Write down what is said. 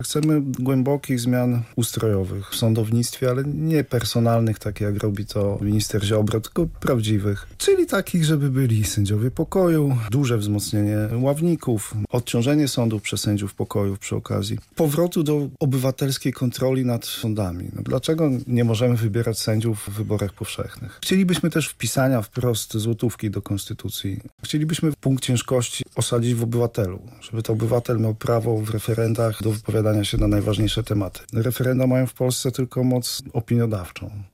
Chcemy głębokich zmian ustrojowych w sądownictwie, ale nie personalnych, tak jak robi to minister Ziobro, tylko prawdziwych. Czyli takich, żeby byli sędziowie pokoju, duże wzmocnienie ławników, odciążenie sądów przez sędziów pokoju przy okazji powrotu do obywatelskiej kontroli nad sądami. Dlaczego nie możemy wybierać sędziów w wyborach powszechnych? Chcielibyśmy też wpisania wprost złotówki do konstytucji. Chcielibyśmy punkt ciężkości osadzić w obywatelu, żeby to obywatel miał prawo w referendach do wypowiadania się na najważniejsze tematy. Referenda mają w Polsce tylko moc opiniodawczą.